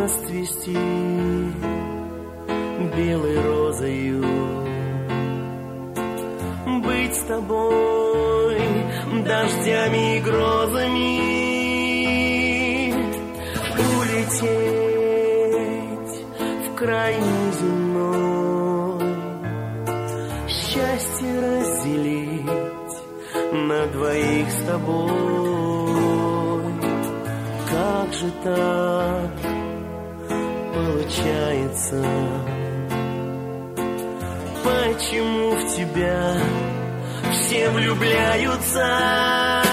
расцвести белой розою, быть с тобой дождями и грозами, улететь в край неземной, счастье разделить на двоих с тобой. Как же так получается? Почему в тебя все влюбляются?